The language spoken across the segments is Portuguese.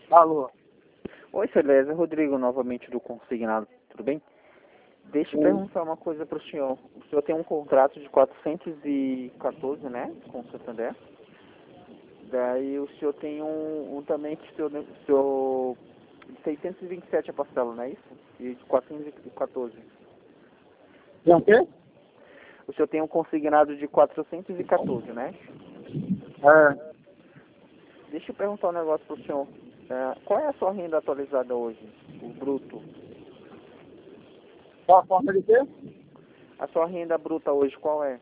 Alô? Oi, Celeste, Rodrigo, novamente do Consignado, tudo bem? Deixa eu perguntar uma coisa para o senhor. O senhor tem um contrato de 414, né, com o Santander. Daí o senhor tem um também que o senhor 627 a parcela, não é isso? E de 414. Tem o quê? O senhor tem um consignado de 414, né? É, Deixa eu perguntar um negócio para o senhor. Qual é a sua renda atualizada hoje? O bruto? qual a forma de quê? A sua renda bruta hoje qual é?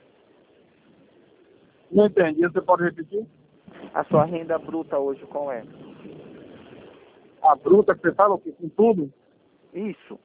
Não entendi, você pode repetir? A sua renda bruta hoje qual é? A bruta que você fala o quê? Com tudo? Isso.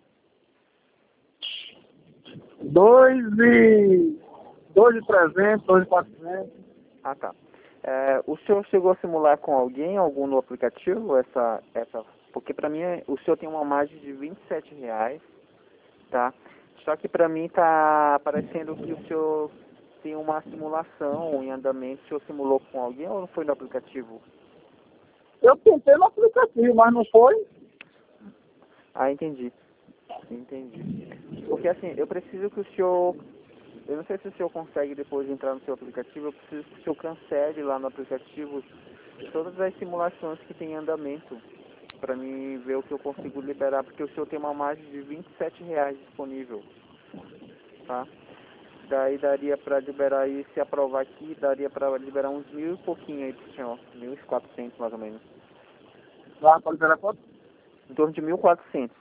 2.300, 2.400. Ah, tá. O senhor chegou a simular com alguém, algum no aplicativo, porque para mim o senhor tem uma margem de R$ 27, tá? Só que para mim tá parecendo que o senhor tem uma simulação em andamento. O senhor simulou com alguém ou não foi no aplicativo? Eu tentei no aplicativo, mas não foi. Ah, entendi. Entendi. Porque assim, eu preciso que o senhor... Eu não sei se o senhor consegue depois de entrar no seu aplicativo, eu preciso que o senhor cancele lá no aplicativo todas as simulações que tem em andamento, para mim ver o que eu consigo liberar, porque o senhor tem uma margem de R$ 27 disponível, tá? Daí daria para liberar aí, se aprovar aqui, daria para liberar uns 1.000 e pouquinho aí pro senhor, 1.400 mais ou menos. Lá para o telefone. Em torno de 1.400.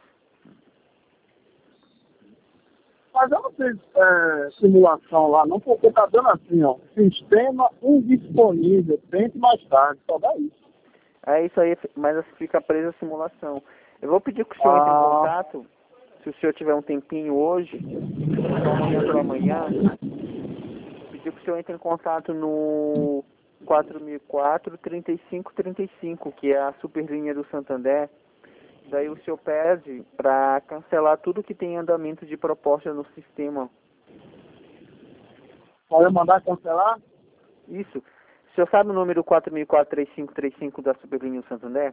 Mas eu não fiz simulação lá não, porque tá dando assim, ó. Sistema indisponível, tente mais tarde, só dá isso. É isso aí, mas fica presa a simulação. Eu vou pedir que o senhor entre em Ah, contato, se o senhor tiver um tempinho hoje, ou amanhã pela manhã, pedir que o senhor entre em contato no 4004-3535, que é a superlinha do Santander. Daí o senhor pede para cancelar tudo que tem andamento de proposta no sistema. pode eu mandar cancelar? Isso. O senhor sabe o número 4004-3535 da superlinha do Santander?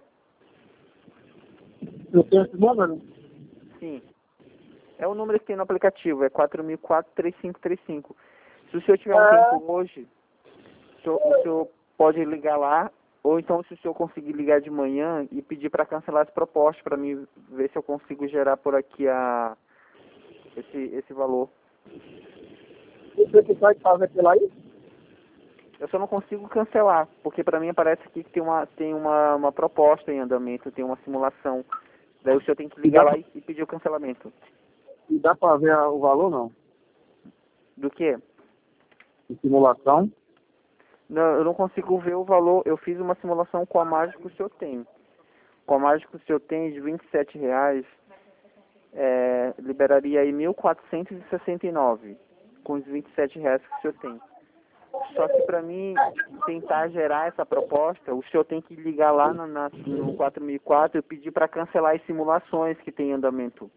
Eu tenho esse número? Sim. É o número que tem no aplicativo, é 4004-3535. Se o senhor tiver um tempo hoje, o senhor pode ligar lá, ou então se o senhor conseguir ligar de manhã e pedir para cancelar as propostas, para mim ver se eu consigo gerar por aqui esse valor. Você que vai fazer aquilo aí? Eu só não consigo cancelar, porque para mim aparece aqui que tem uma proposta em andamento, tem uma simulação. Daí o senhor tem que ligar lá e pedir o cancelamento. E dá para ver o valor, não? Do quê? De simulação? Não, eu não consigo ver o valor. Eu fiz uma simulação com a margem que o senhor tem. Com a margem que o senhor tem de R$ 27, liberaria aí 1.469 com os R$ 27 que o senhor tem. Só que para mim tentar gerar essa proposta, o senhor tem que ligar lá no 4004 e pedir para cancelar as simulações que tem em andamento.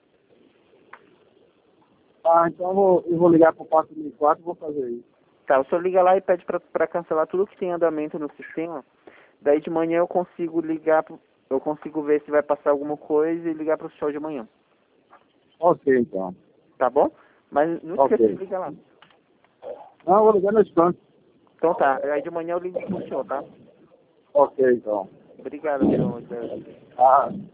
Ah, então eu vou ligar para o 4004 e vou fazer isso. Tá, o senhor liga lá e pede para cancelar tudo que tem em andamento no sistema. Daí de manhã eu consigo eu consigo ver se vai passar alguma coisa e ligar para o senhor de manhã. Ok, então. Tá bom? Mas não esqueça de ligar lá. Não, eu vou ligar no instante. Então tá, aí de manhã eu ligo pro senhor, tá? Ok, então. Obrigado, senhor. Ah.